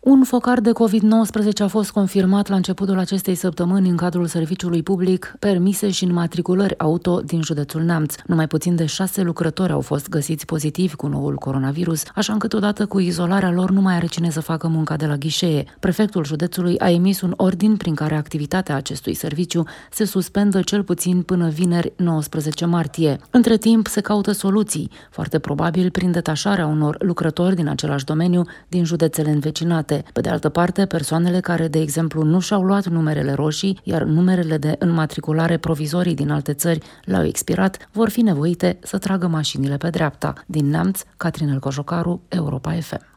Un focar de COVID-19 a fost confirmat la începutul acestei săptămâni în cadrul serviciului public permise și înmatriculări auto din județul Neamț. Numai puțin de 6 lucrători au fost găsiți pozitivi cu noul coronavirus, așa încât odată cu izolarea lor nu mai are cine să facă munca de la ghișee. Prefectul județului a emis un ordin prin care activitatea acestui serviciu se suspendă cel puțin până vineri 19 martie. Între timp se caută soluții, foarte probabil prin detașarea unor lucrători din același domeniu din județele învecinate. Pe de altă parte, persoanele care, de exemplu, nu și-au luat numerele roșii, iar numerele de înmatriculare provizorii din alte țări le-au expirat, vor fi nevoite să tragă mașinile pe dreapta. Din Neamț, Catrinel Cojocaru, Europa FM.